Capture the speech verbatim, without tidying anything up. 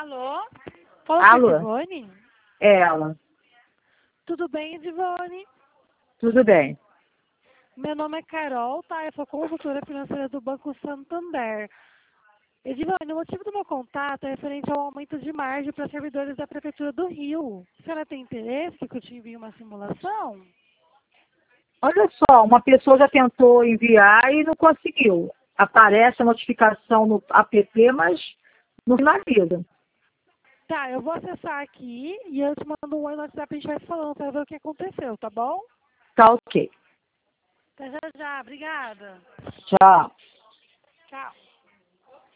Alô? Fala com a Alô? Edivone? É ela. Tudo bem, Edivone? Tudo bem. Meu nome é Carol, tá? Eu sou consultora financeira do Banco Santander. Edivone, o motivo do meu contato é referente ao aumento de margem para servidores da Prefeitura do Rio. A senhora tem interesse que eu te envie uma simulação? Olha só, uma pessoa já tentou enviar e não conseguiu. Aparece a notificação no app, mas não finaliza. Tá, eu vou acessar aqui e eu te mando um oi no WhatsApp e a gente vai falando para ver o que aconteceu, tá bom? Tá ok. Até já já, obrigada. Tchau. Tchau.